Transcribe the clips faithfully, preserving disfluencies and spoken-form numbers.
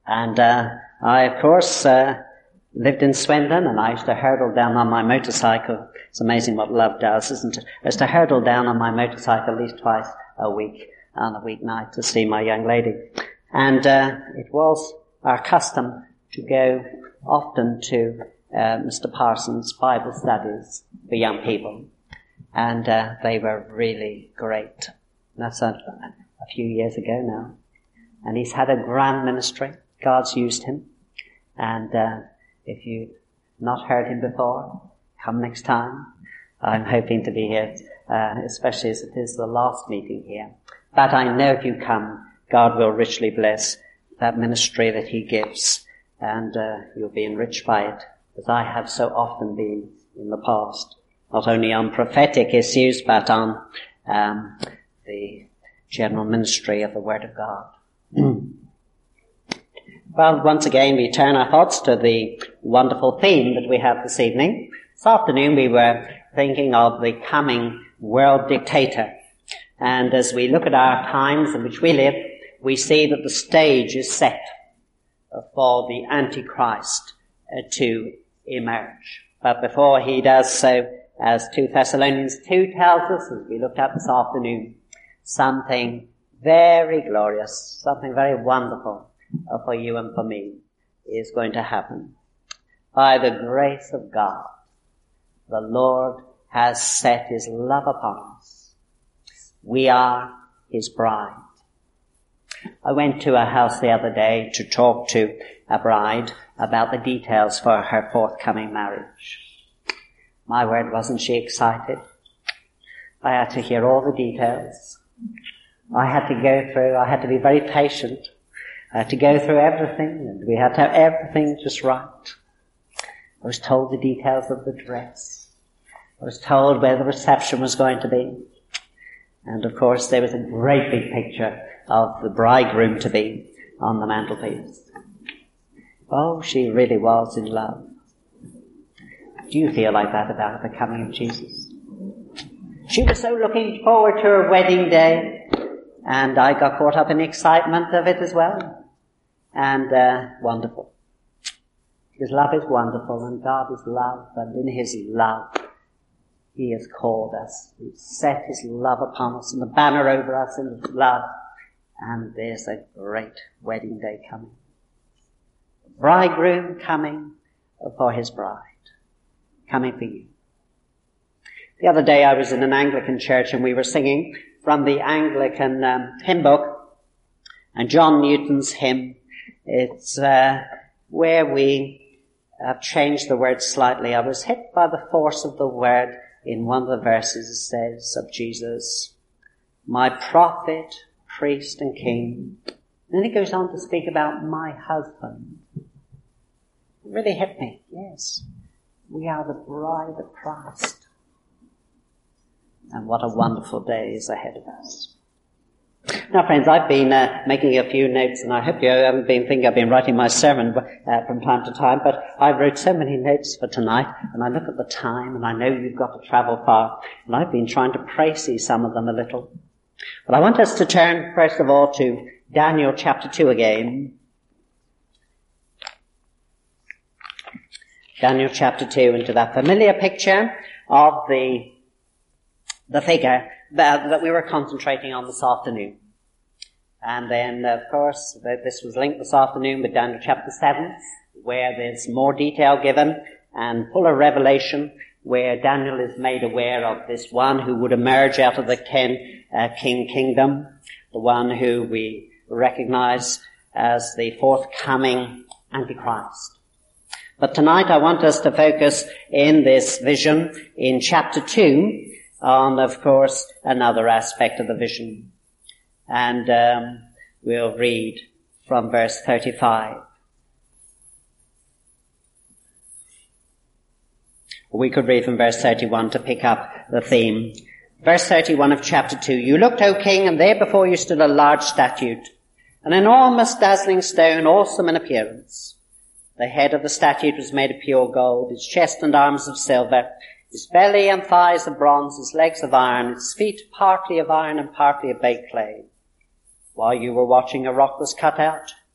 And uh, I, of course, uh, lived in Swindon, and I used to hurdle down on my motorcycle. It's amazing what love does, isn't it? I used to hurdle down on my motorcycle at least twice a week on a weeknight to see my young lady. And uh, it was our custom to go often to uh, Mister Parsons' Bible studies for young people. And uh, they were really great. That's a, a few years ago now. And he's had a grand ministry. God's used him. And uh, if you've not heard him before, come next time. I'm hoping to be here, uh, especially as it is the last meeting here. But I know if you come, God will richly bless that ministry that he gives. And uh, you'll be enriched by it, as I have so often been in the past. Not only on prophetic issues, but on um, the general ministry of the Word of God. Well, once again, we turn our thoughts to the wonderful theme that we have this evening. This afternoon we were thinking of the coming world dictator. And as we look at our times in which we live, we see that the stage is set for the Antichrist uh, to emerge. But before he does so, as two Thessalonians two tells us, as we looked at this afternoon, something very glorious, something very wonderful uh, for you and for me is going to happen. By the grace of God, the Lord has set his love upon us. We are his bride. I went to a house the other day to talk to a bride about the details for her forthcoming marriage. My word, wasn't she excited? I had to hear all the details. I had to go through, I had to be very patient. I had to go through everything, and we had to have everything just right. I was told the details of the dress. I was told where the reception was going to be. And of course there was a great big picture of the bridegroom to be on the mantelpiece. Oh, she really was in love. Do you feel like that about the coming of Jesus? She was so looking forward to her wedding day, and I got caught up in the excitement of it as well. And uh, wonderful. His love is wonderful, and God is love, and in his love he has called us. He's set his love upon us, and the banner over us in his love. And there's a great wedding day coming. Bridegroom coming for his bride. Coming for you. The other day I was in an Anglican church and we were singing from the Anglican um, hymn book, and John Newton's hymn. It's uh, where we have changed the words slightly. I was hit by the force of the word in one of the verses. It says of Jesus, my prophet, priest and king. And then he goes on to speak about my husband. It really hit me. Yes. We are the bride of Christ. And what a wonderful day is ahead of us. Now, friends, I've been uh, making a few notes, and I hope you haven't been thinking I've been writing my sermon uh, from time to time, but I wrote so many notes for tonight, and I look at the time, and I know you've got to travel far, and I've been trying to précis some of them a little. But I want us to turn, first of all, to Daniel chapter two again. Daniel chapter two, into that familiar picture of the the figure that, that we were concentrating on this afternoon. And then, of course, this was linked this afternoon with Daniel chapter seven, where there's more detail given and fuller revelation, where Daniel is made aware of this one who would emerge out of the ten uh, king kingdom, the one who we recognize as the forthcoming Antichrist. But tonight I want us to focus in this vision in chapter two on, of course, another aspect of the vision. And um, we'll read from verse thirty-five. We could read from verse thirty-one to pick up the theme. Verse thirty-one of chapter two. You looked, O king, and there before you stood a large statue, an enormous dazzling stone, awesome in appearance. The head of the statue was made of pure gold, its chest and arms of silver, its belly and thighs of bronze, its legs of iron, its feet partly of iron and partly of baked clay. While you were watching, a rock was cut out,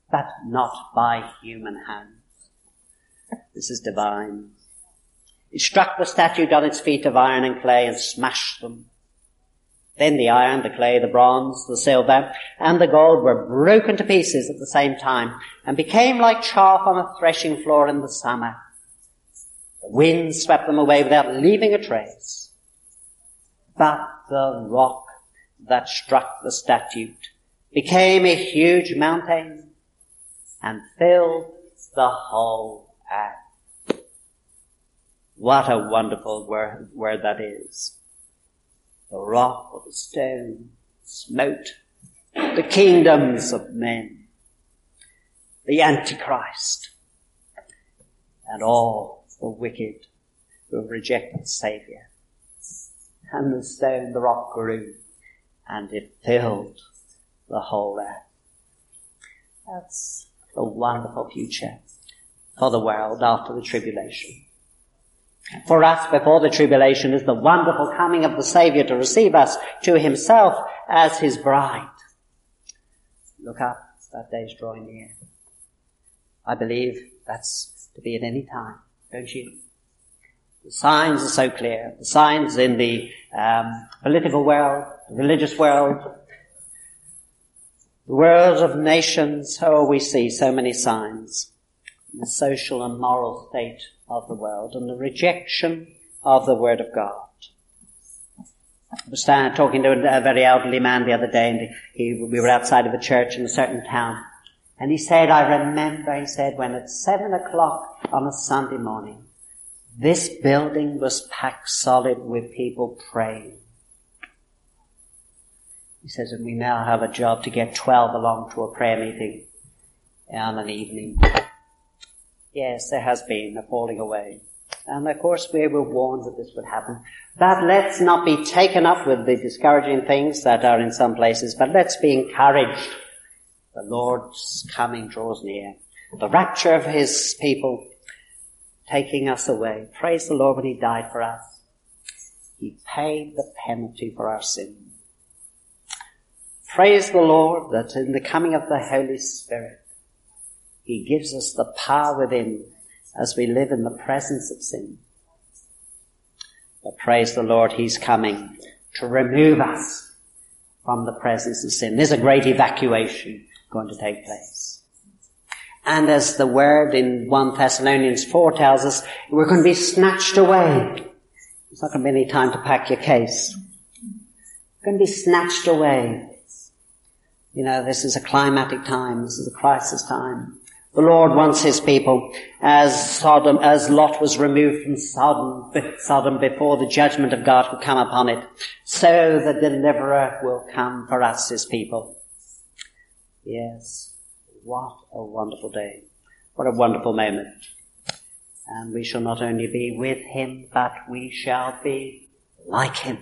but not by human hands. This is divine. It struck the statue on its feet of iron and clay and smashed them. Then the iron, the clay, the bronze, the silver, and the gold were broken to pieces at the same time and became like chaff on a threshing floor in the summer. The wind swept them away without leaving a trace. But the rock that struck the statue became a huge mountain and filled the whole earth. What a wonderful word, word that is. The rock or the stone smote the kingdoms of men, the Antichrist, and all the wicked who have rejected the Saviour. And the stone, the rock grew, and it filled the whole earth. That's a wonderful future for the world after the tribulation. For us, before the tribulation, is the wonderful coming of the Saviour to receive us to himself as his bride. Look up, that day's drawing near. I believe that's to be at any time, don't you? The signs are so clear. The signs in the um, political world, the religious world, the world of nations. Oh, we see so many signs. The social and moral state of the world and the rejection of the Word of God. I was stand, talking to a, a very elderly man the other day, and he, we were outside of a church in a certain town, and he said, I remember, he said, when at seven o'clock on a Sunday morning, this building was packed solid with people praying. He says, and we now have a job to get twelve along to a prayer meeting on an evening. Yes, there has been a falling away. And of course we were warned that this would happen. But let's not be taken up with the discouraging things that are in some places, but let's be encouraged. The Lord's coming draws near. The rapture of his people taking us away. Praise the Lord when he died for us. He paid the penalty for our sin. Praise the Lord that in the coming of the Holy Spirit, he gives us the power within as we live in the presence of sin. But praise the Lord, he's coming to remove us from the presence of sin. There's a great evacuation going to take place. And as the word in First Thessalonians four tells us, we're going to be snatched away. There's not going to be any time to pack your case. We're going to be snatched away. You know, this is a climatic time. This is a crisis time. The Lord wants his people, as Sodom, as Lot was removed from Sodom, Sodom before the judgment of God would come upon it, so the deliverer will come for us, his people. Yes, what a wonderful day. What a wonderful moment. And we shall not only be with him, but we shall be like him.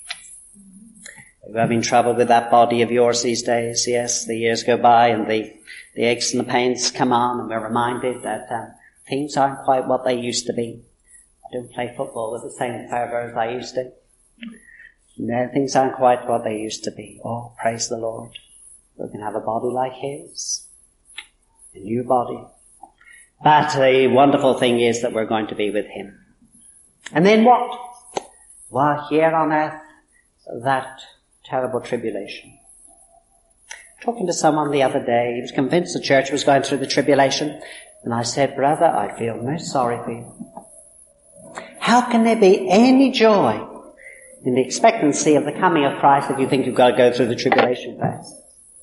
We're having trouble with that body of yours these days. Yes, the years go by and the The aches and the pains come on, and we're reminded that um, things aren't quite what they used to be. I don't play football with the same fervour as I used to. No, things aren't quite what they used to be. Oh, praise the Lord. We can have a body like his. A new body. But the wonderful thing is that we're going to be with him. And then what? Well, here on earth, that terrible tribulation. Talking to someone the other day, he was convinced the church was going through the tribulation. And I said, brother, I feel most sorry for you. How can there be any joy in the expectancy of the coming of Christ if you think you've got to go through the tribulation phase?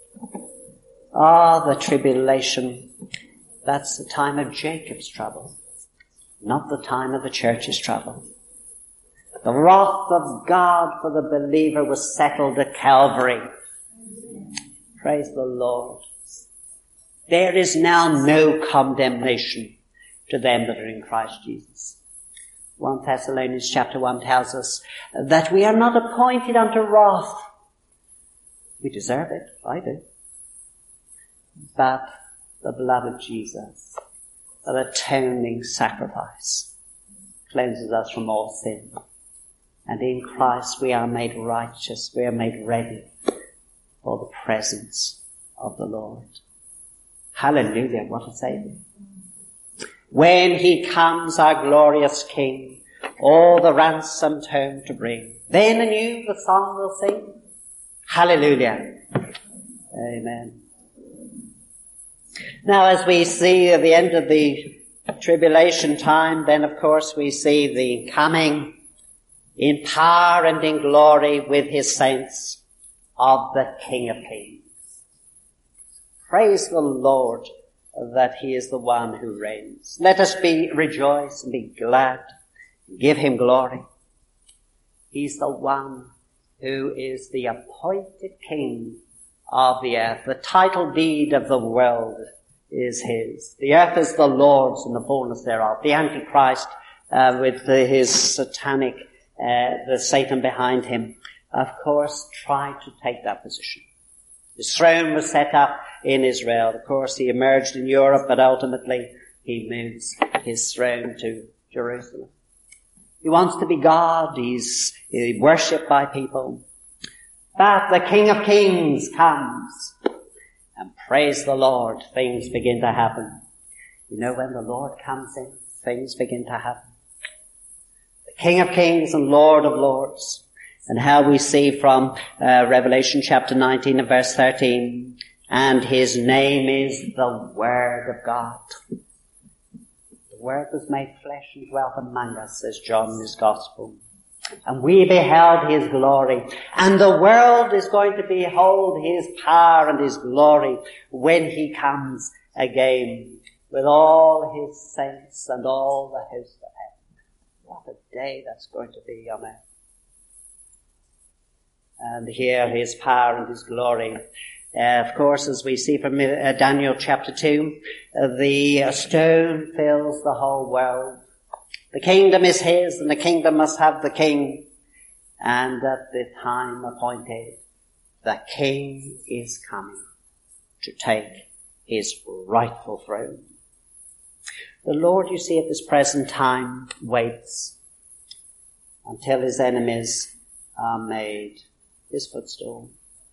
Ah, oh, the tribulation, that's the time of Jacob's trouble, not the time of the church's trouble. The wrath of God for the believer was settled at Calvary. Praise the Lord. There is now no condemnation to them that are in Christ Jesus. First Thessalonians chapter one tells us that we are not appointed unto wrath. We deserve it. I do. But the blood of Jesus, that atoning sacrifice, cleanses us from all sin. And in Christ we are made righteous. We are made ready for the presence of the Lord. Hallelujah, what a Saviour. When he comes, our glorious King, all the ransomed home to bring, then anew the song will sing. Hallelujah. Amen. Now, as we see at the end of the tribulation time, then of course we see the coming in power and in glory with his saints of the King of Kings. Praise the Lord that he is the one who reigns. Let us be rejoice and be glad. Give him glory. He's the one who is the appointed King of the earth. The title deed of the world is his. The earth is the Lord's and the fullness thereof. The Antichrist, uh, with the, his satanic, uh, the Satan behind him, of course, tried to take that position. His throne was set up in Israel. Of course, he emerged in Europe, but ultimately he moves his throne to Jerusalem. He wants to be God. He's, he's worshipped by people. But the King of Kings comes. And praise the Lord, things begin to happen. You know, when the Lord comes in, things begin to happen. The King of Kings and Lord of Lords. And how we see from uh, Revelation chapter nineteen and verse thirteen, and his name is the Word of God. The Word was made flesh and dwelt among us, says John in his Gospel. And we beheld his glory. And the world is going to behold his power and his glory when he comes again with all his saints and all the host of heaven. What a day that's going to be on earth. And here his power and his glory. Uh, of course, as we see from uh, Daniel chapter two, uh, the uh, stone fills the whole world. The kingdom is his, and the kingdom must have the king. And at the time appointed, the king is coming to take his rightful throne. The Lord, you see, at this present time waits until his enemies are made his footstool.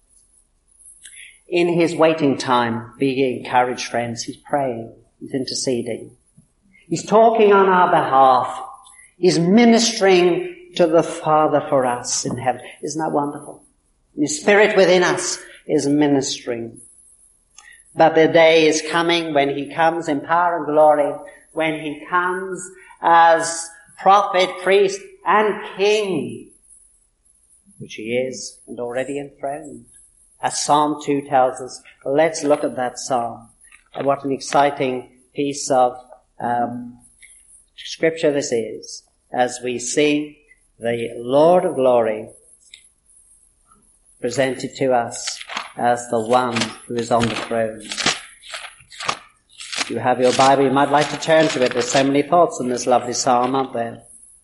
In his waiting time, be encouraged, friends. He's praying. He's interceding. He's talking on our behalf. He's ministering to the Father for us in heaven. Isn't that wonderful? His Spirit within us is ministering. But the day is coming when he comes in power and glory, when he comes as prophet, priest, and king, which he is, and already enthroned. As Psalm two tells us. Let's look at that psalm. And what an exciting piece of um, scripture this is, as we see the Lord of glory presented to us as the one who is on the throne. If you have your Bible, you might like to turn to it. There's so many thoughts in this lovely psalm, aren't there?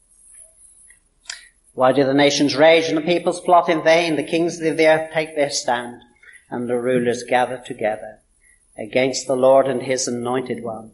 Why do the nations rage and the peoples plot in vain? The kings of the earth take their stand, and the rulers gather together against the Lord and his anointed one.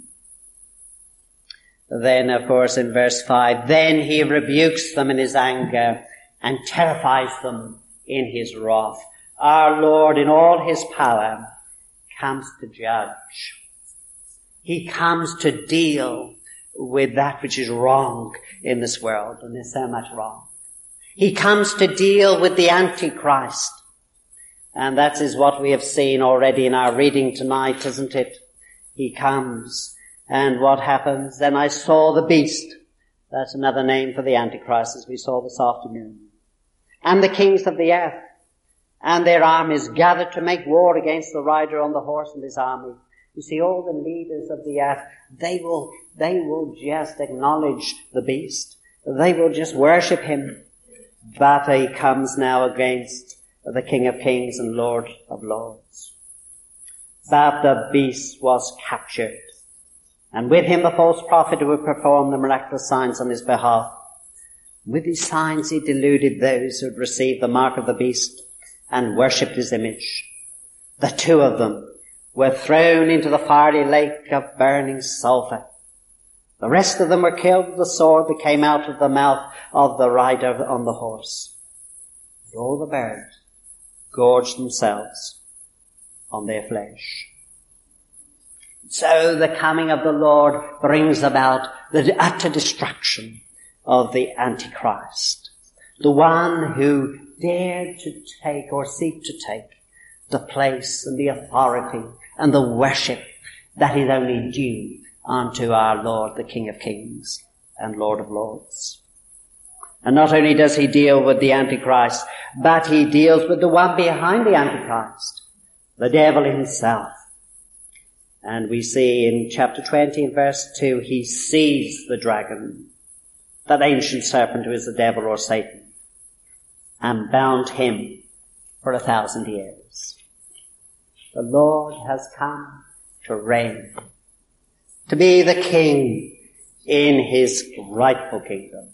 Then, of course, in verse five, then he rebukes them in his anger and terrifies them in his wrath. Our Lord, in all his power, comes to judge. He comes to deal with that which is wrong in this world, and there's so much wrong. He comes to deal with the Antichrist. And that is what we have seen already in our reading tonight, isn't it? He comes. And what happens? Then I saw the beast. That's another name for the Antichrist, as we saw this afternoon. And the kings of the earth, and their armies gathered to make war against the rider on the horse and his army. You see, all the leaders of the earth, they will, they will just acknowledge the beast. They will just worship him. But he comes now against the King of Kings and Lord of Lords. But the beast was captured, and with him the false prophet who would perform the miraculous signs on his behalf. With his signs he deluded those who had received the mark of the beast and worshipped his image. The two of them were thrown into the fiery lake of burning sulphur. The rest of them were killed with the sword that came out of the mouth of the rider on the horse. And all the birds gorged themselves on their flesh. So the coming of the Lord brings about the utter destruction of the Antichrist, the one who dared to take or seek to take the place and the authority and the worship that is only due unto our Lord, the King of Kings and Lord of Lords. And not only does he deal with the Antichrist, but he deals with the one behind the Antichrist, the devil himself. And we see in chapter twenty and verse two, he seized the dragon, that ancient serpent who is the devil or Satan, and bound him for a thousand years. The Lord has come to reign, to be the king in his rightful kingdom.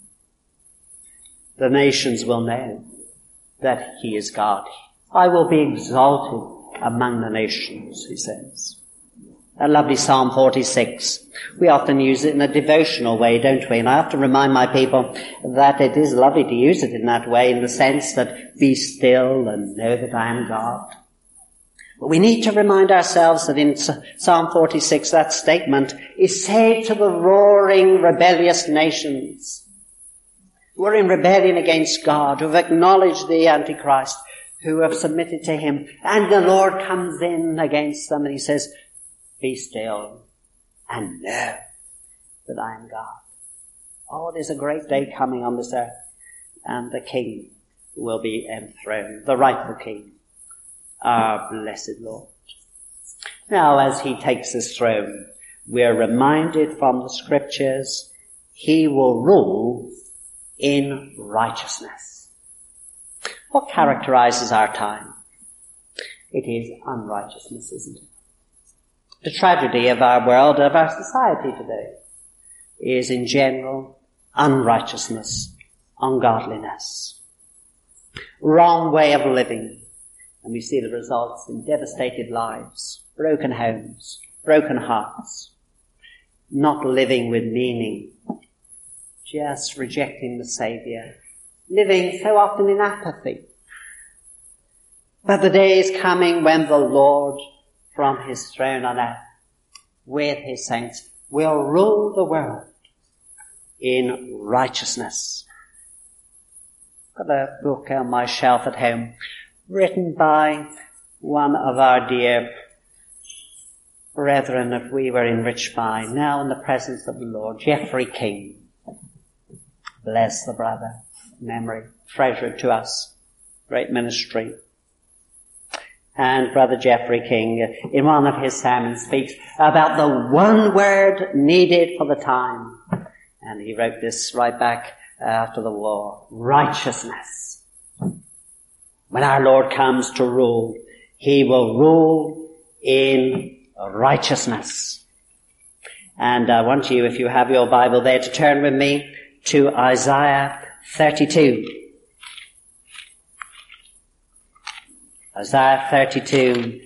The nations will know that he is God. I will be exalted among the nations, he says. That lovely Psalm forty-six. We often use it in a devotional way, don't we? And I have to remind my people that it is lovely to use it in that way, in the sense that be still and know that I am God. But we need to remind ourselves that in Psalm forty-six, that statement is said to the roaring, rebellious nations who are in rebellion against God, who have acknowledged the Antichrist, who have submitted to him. And the Lord comes in against them and he says, be still and know that I am God. Oh, there's a great day coming on this earth, and the King will be enthroned, the rightful King, our blessed Lord. Now, as he takes his throne, we are reminded from the Scriptures, he will rule in righteousness. What characterizes our time? It is unrighteousness, isn't it? The tragedy of our world, of our society today, is in general unrighteousness, ungodliness, wrong way of living. And we see the results in devastated lives, broken homes, broken hearts, not living with meaning, just rejecting the Saviour, living so often in apathy. But the day is coming when the Lord, from his throne on earth, with his saints, will rule the world in righteousness. I've got a book on my shelf at home, written by one of our dear brethren that we were enriched by, now in the presence of the Lord, Geoffrey King. Bless the brother, memory, treasured to us, great ministry. And Brother Geoffrey King, in one of his sermons, speaks about the one word needed for the time. And he wrote this right back after the war. Righteousness. When our Lord comes to rule, he will rule in righteousness. And I want you, if you have your Bible there, to turn with me to Isaiah thirty-two. Isaiah thirty-two.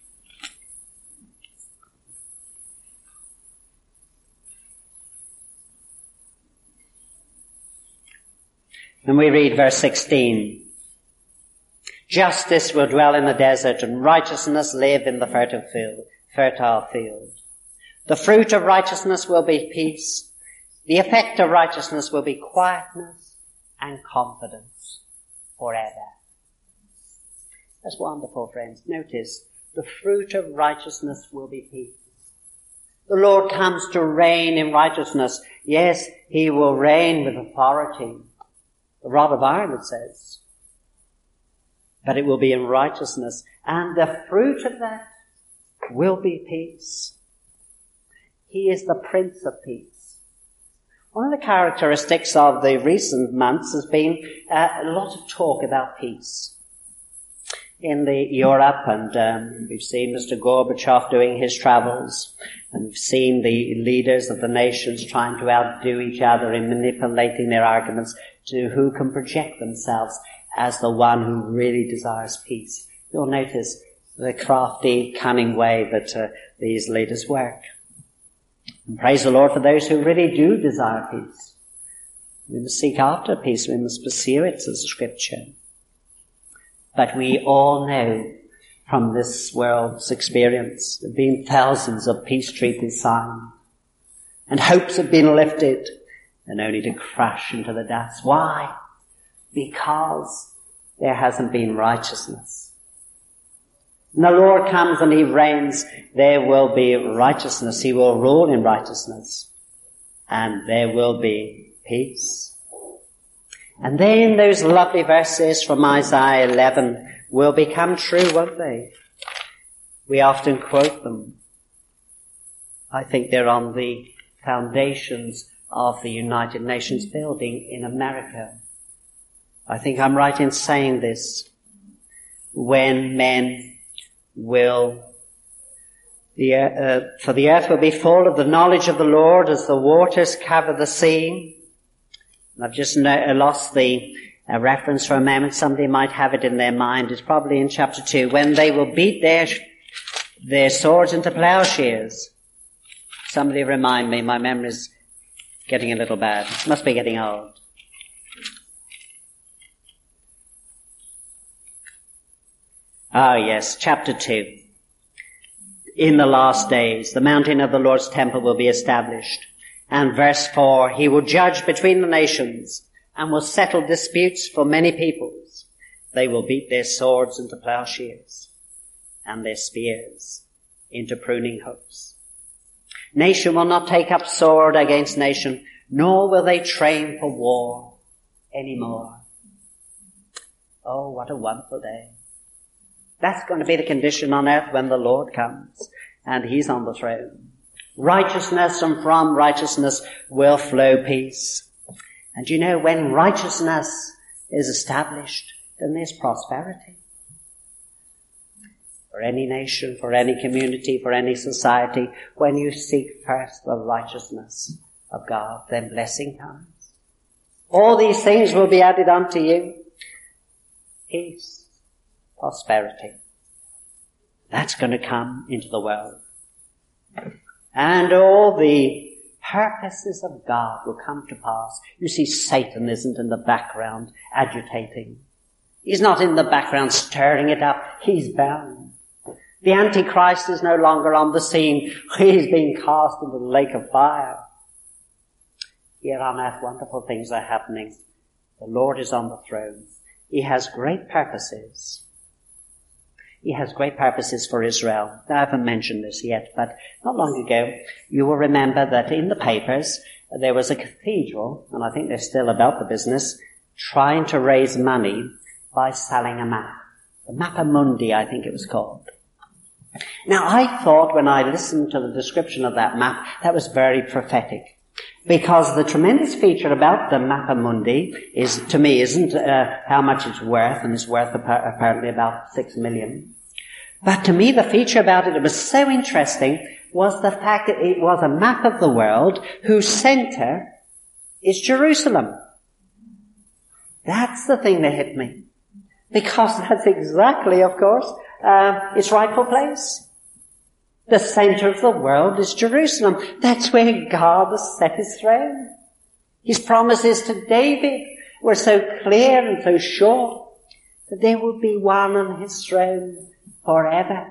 And we read verse sixteen. Justice will dwell in the desert, and righteousness live in the fertile field. Fertile field. The fruit of righteousness will be peace. The effect of righteousness will be quietness and confidence forever. That's wonderful, friends. Notice, the fruit of righteousness will be peace. The Lord comes to reign in righteousness. Yes, he will reign with authority. The rod of iron, it says. But it will be in righteousness. And the fruit of that will be peace. He is the Prince of Peace. One of the characteristics of the recent months has been uh, a lot of talk about peace. In the Europe, and um, we've seen Mister Gorbachev doing his travels, and we've seen the leaders of the nations trying to outdo each other in manipulating their arguments to who can project themselves as the one who really desires peace. You'll notice the crafty, cunning way that uh, these leaders work. And praise the Lord for those who really do desire peace. We must seek after peace. We must pursue it, says the Scripture. But we all know from this world's experience. There have been thousands of peace treaties signed, and hopes have been lifted, and only to crash into the dust. Why? Because there hasn't been righteousness. When the Lord comes and he reigns, there will be righteousness. He will rule in righteousness. And there will be peace. And then those lovely verses from Isaiah eleven will become true, won't they? We often quote them. I think they're on the foundations of the United Nations building in America. I think I'm right in saying this. When men will, the, uh, for the earth will be full of the knowledge of the Lord as the waters cover the sea. I've just no, lost the uh, reference for a moment. Somebody might have it in their mind. It's probably in chapter two. When they will beat their, their swords into plowshares. Somebody remind me, my memory's getting a little bad. It must be getting old. Ah, yes, chapter two. In the last days, the mountain of the Lord's temple will be established. And verse four, he will judge between the nations and will settle disputes for many peoples. They will beat their swords into plowshares and their spears into pruning hooks. Nation will not take up sword against nation, nor will they train for war anymore. Oh, what a wonderful day. That's going to be the condition on earth when the Lord comes and he's on the throne. Righteousness, and from righteousness will flow peace. And you know, when righteousness is established, then there's prosperity. For any nation, for any community, for any society, when you seek first the righteousness of God, then blessing comes. All these things will be added unto you. Peace. Prosperity. That's going to come into the world. And all the purposes of God will come to pass. You see, Satan isn't in the background agitating. He's not in the background stirring it up. He's bound. The Antichrist is no longer on the scene. He's being cast into the lake of fire. Here on earth, wonderful things are happening. The Lord is on the throne. He has great purposes. He has great purposes for Israel. I haven't mentioned this yet, but not long ago, you will remember that in the papers, there was a cathedral, and I think they're still about the business, trying to raise money by selling a map. The Mappa Mundi, I think it was called. Now, I thought when I listened to the description of that map, that was very prophetic. Because the tremendous feature about the Mappa Mundi is, to me, isn't uh, how much it's worth, and it's worth apparently about six million. But to me, the feature about it that was so interesting was the fact that it was a map of the world whose center is Jerusalem. That's the thing that hit me. Because that's exactly, of course, uh, its rightful place. The center of the world is Jerusalem. That's where God has set his throne. His promises to David were so clear and so sure that there would be one on his throne forever.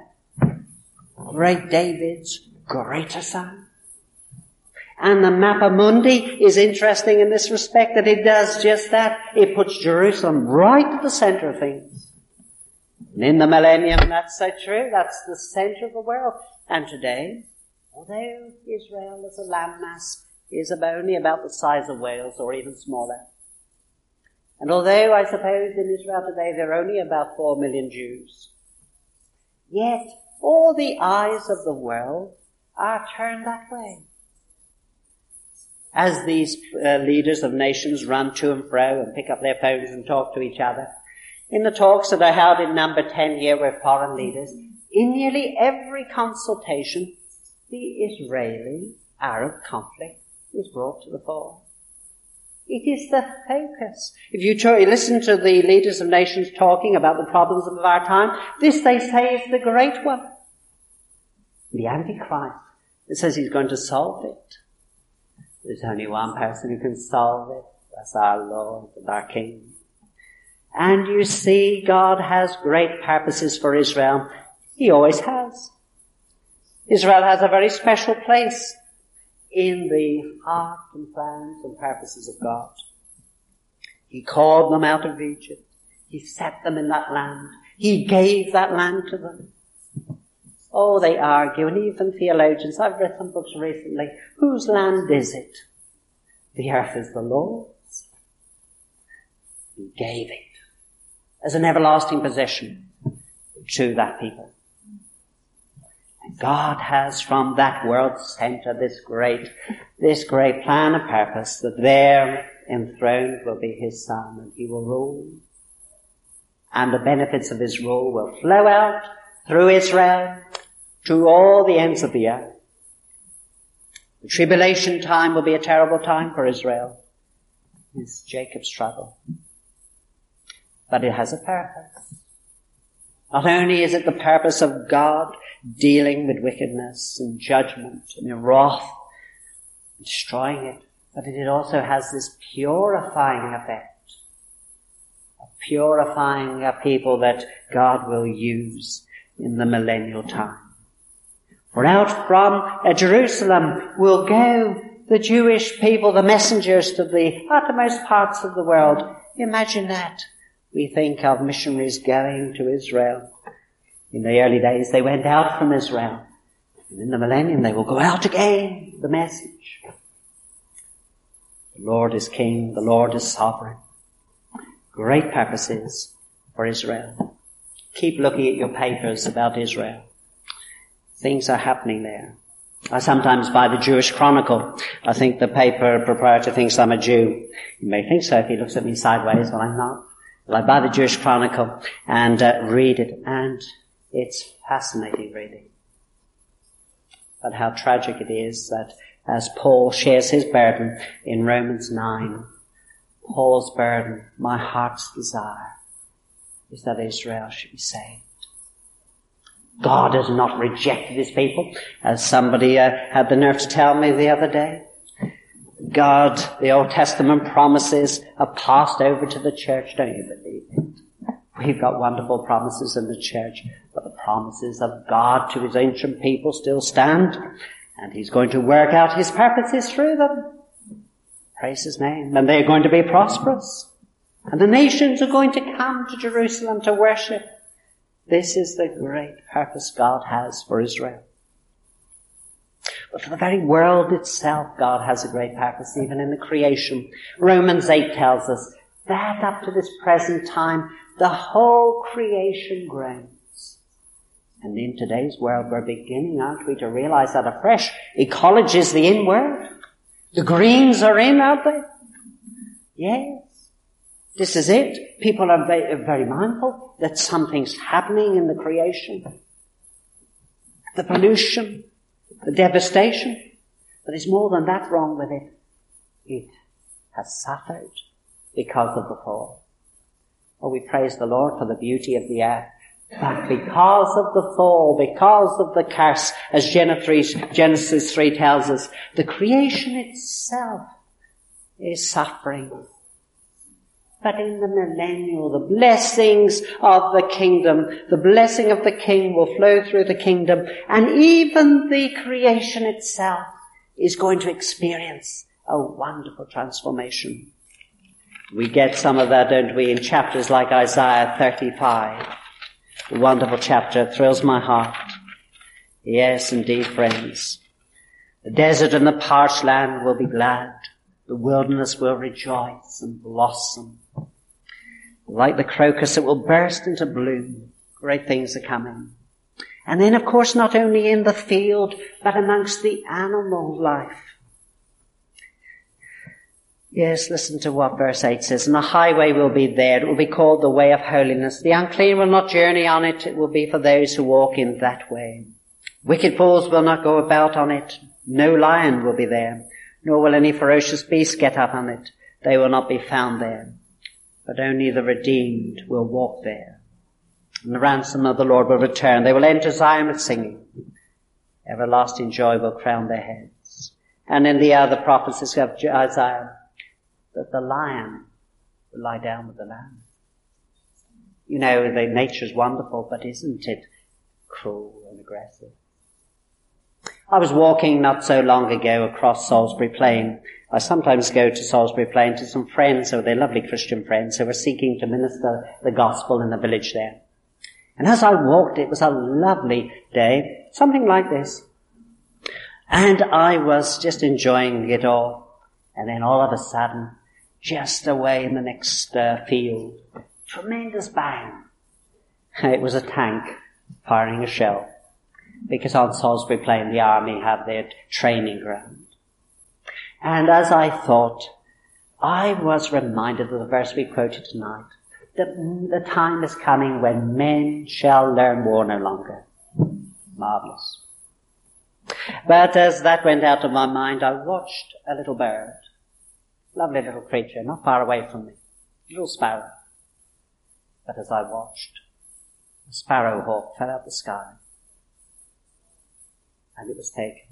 Great David's greater son. And the Mappa Mundi is interesting in this respect that it does just that. It puts Jerusalem right at the center of things. And in the millennium, that's so true. That's the center of the world. And today, although Israel as a landmass is only about the size of Wales or even smaller, and although I suppose in Israel today there are only about four million Jews, yet all the eyes of the world are turned that way. As these uh, leaders of nations run to and fro and pick up their phones and talk to each other, in the talks that are held in number ten here with foreign leaders, in nearly every consultation, the Israeli-Arab conflict is brought to the fore. It is the focus. If you t- listen to the leaders of nations talking about the problems of our time, this, they say, is the great one. The Antichrist, it says he's going to solve it. There's only one person who can solve it. That's our Lord and our King. And you see, God has great purposes for Israel. He always has. Israel has a very special place in the heart and plans and purposes of God. He called them out of Egypt. He set them in that land. He gave that land to them. Oh, they argue, and even theologians, I've read some books recently, whose land is it? The earth is the Lord's. He gave it as an everlasting possession to that people. And God has from that world center this great, this great plan and purpose that there enthroned will be his Son, and he will rule. And the benefits of his rule will flow out through Israel to all the ends of the earth. The tribulation time will be a terrible time for Israel. It's Jacob's trouble. But it has a purpose. Not only is it the purpose of God dealing with wickedness and judgment and wrath, and destroying it, but it also has this purifying effect. Of purifying a people that God will use in the millennial time. For out from uh, Jerusalem will go the Jewish people, the messengers to the uttermost parts of the world. Imagine that. We think of missionaries going to Israel. In the early days, they went out from Israel. And in the millennium, they will go out again, the message. The Lord is King. The Lord is sovereign. Great purposes for Israel. Keep looking at your papers about Israel. Things are happening there. I sometimes buy the Jewish Chronicle. I think the paper proprietor thinks I'm a Jew. You may think so if he looks at me sideways, but I'm not. Well, I buy the Jewish Chronicle and uh, read it, and it's fascinating reading. But how tragic it is that as Paul shares his burden in Romans nine, Paul's burden, my heart's desire, is that Israel should be saved. God has not rejected his people, as somebody uh, had the nerve to tell me the other day. God, the Old Testament promises are passed over to the church. Don't you believe it? We've got wonderful promises in the church, but the promises of God to his ancient people still stand, and he's going to work out his purposes through them. Praise his name. And they're going to be prosperous. And the nations are going to come to Jerusalem to worship. This is the great purpose God has for Israel. But for the very world itself, God has a great purpose, even in the creation. Romans eight tells us that up to this present time, the whole creation groans. And in today's world, we're beginning, aren't we, to realize that afresh. Ecology is the in word. The greens are in, aren't they? Yes. This is it. People are very, very mindful that something's happening in the creation. The pollution, the devastation. But there's more than that wrong with it. It has suffered because of the fall. Oh, we praise the Lord for the beauty of the earth. But because of the fall, because of the curse, as Genesis three tells us, the creation itself is suffering. But in the millennial, the blessings of the kingdom, the blessing of the King will flow through the kingdom, and even the creation itself is going to experience a wonderful transformation. We get some of that, don't we, in chapters like Isaiah thirty-five. A wonderful chapter, thrills my heart. Yes, indeed, friends. The desert and the parched land will be glad. The wilderness will rejoice and blossom. Like the crocus, it will burst into bloom. Great things are coming. And then, of course, not only in the field, but amongst the animal life. Yes, listen to what verse eight says. And the highway will be there. It will be called the way of holiness. The unclean will not journey on it. It will be for those who walk in that way. Wicked fools will not go about on it. No lion will be there, nor will any ferocious beast get up on it. They will not be found there, but only the redeemed will walk there. And the ransom of the Lord will return. They will enter Zion with singing. Everlasting joy will crown their heads. And in the other prophecies of Isaiah, that the lion will lie down with the lamb. You know, the nature's wonderful, but isn't it cruel and aggressive. I was walking not so long ago across Salisbury Plain. I sometimes go to Salisbury Plain to some friends, who they're lovely Christian friends, who were seeking to minister the gospel in the village there. And as I walked, it was a lovely day, something like this. And I was just enjoying it all. And then all of a sudden, just away in the next uh, field, tremendous bang. It was a tank firing a shell. Because on Salisbury Plain, the army have their training ground. And as I thought, I was reminded of the verse we quoted tonight, that the time is coming when men shall learn war no longer. Marvellous. But as that went out of my mind, I watched a little bird, lovely little creature, not far away from me, a little sparrow. But as I watched, a sparrow hawk fell out of the sky. And it was taken.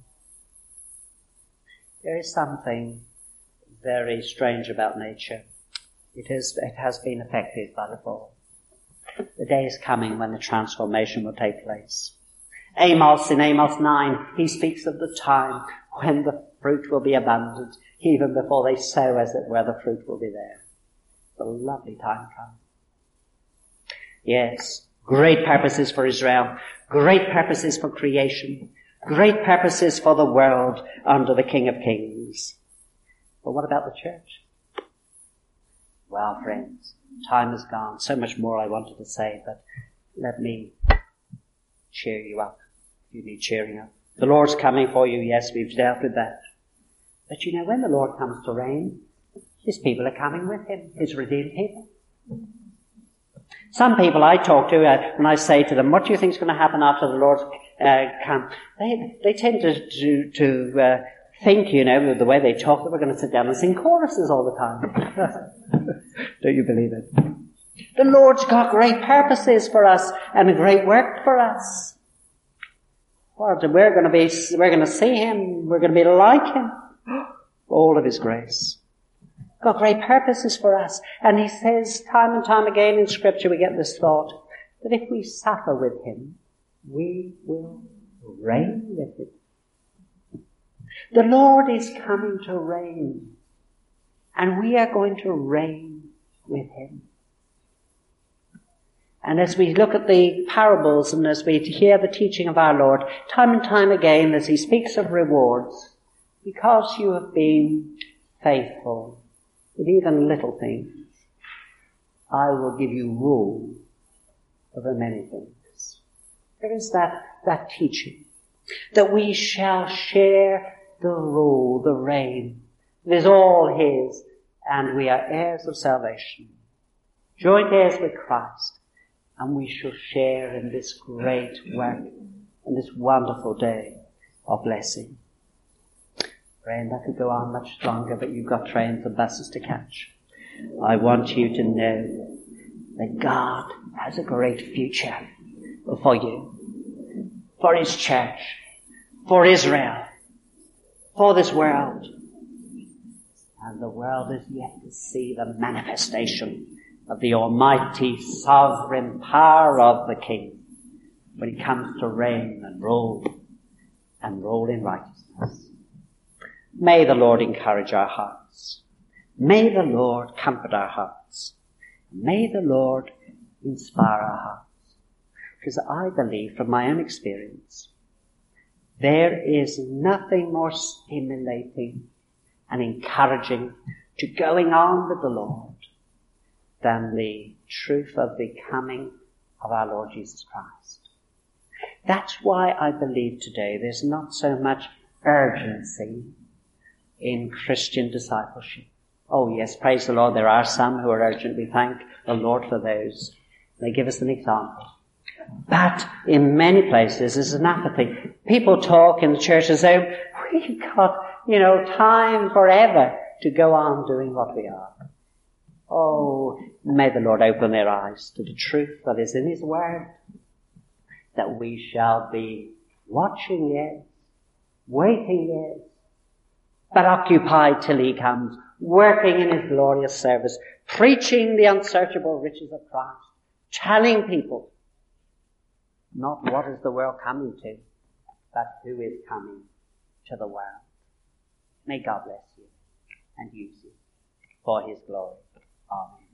There is something very strange about nature. It is, it has been affected by the fall. The day is coming when the transformation will take place. Amos, in Amos nine, he speaks of the time when the fruit will be abundant. Even before they sow, as it were, the fruit will be there. The lovely time comes. Yes, great purposes for Israel, great purposes for creation, great purposes for the world under the King of Kings. But what about the church? Well, friends, time is gone. So much more I wanted to say, but let me cheer you up. You need cheering up. The Lord's coming for you. Yes, we've dealt with that. But you know, when the Lord comes to reign, His people are coming with Him, His redeemed people. Some people I talk to, uh, when I say to them, what do you think is going to happen after the Lord's uh, come? They, they tend to, to, to uh, think, you know, the way they talk, that we're going to sit down and sing choruses all the time. Don't you believe it? The Lord's got great purposes for us and a great work for us. What? We're going to be, we're going to see Him. We're going to be like Him. All of His grace. Got great purposes for us. And He says time and time again in Scripture we get this thought that if we suffer with Him, we will reign with Him. The Lord is coming to reign. And we are going to reign with Him. And as we look at the parables and as we hear the teaching of our Lord, time and time again as He speaks of rewards, because you have been faithful with even little things, I will give you rule over many things. There is that, that teaching that we shall share the rule, the reign. It is all His, and we are heirs of salvation, joint heirs with Christ, and we shall share in this great work and this wonderful day of blessing. Friend, I could go on much longer, but you've got trains and buses to catch. I want you to know that God has a great future for you, for His church, for Israel, for this world. And the world is yet to see the manifestation of the almighty sovereign power of the King when He comes to reign and rule and rule in righteousness. May the Lord encourage our hearts. May the Lord comfort our hearts. May the Lord inspire our hearts. Because I believe from my own experience, there is nothing more stimulating and encouraging to going on with the Lord than the truth of the coming of our Lord Jesus Christ. That's why I believe today there's not so much urgency in Christian discipleship. Oh yes, praise the Lord, there are some who are urgent. We thank the Lord for those. They give us an example. But in many places there's an apathy. People talk in the church as though we've got, you know, time forever to go on doing what we are. Oh, may the Lord open their eyes to the truth that is in His Word, that we shall be watching, yes, waiting, yes, but occupied till He comes, working in His glorious service, preaching the unsearchable riches of Christ, telling people not what is the world coming to, but who is coming to the world. May God bless you and use you for his glory. Amen.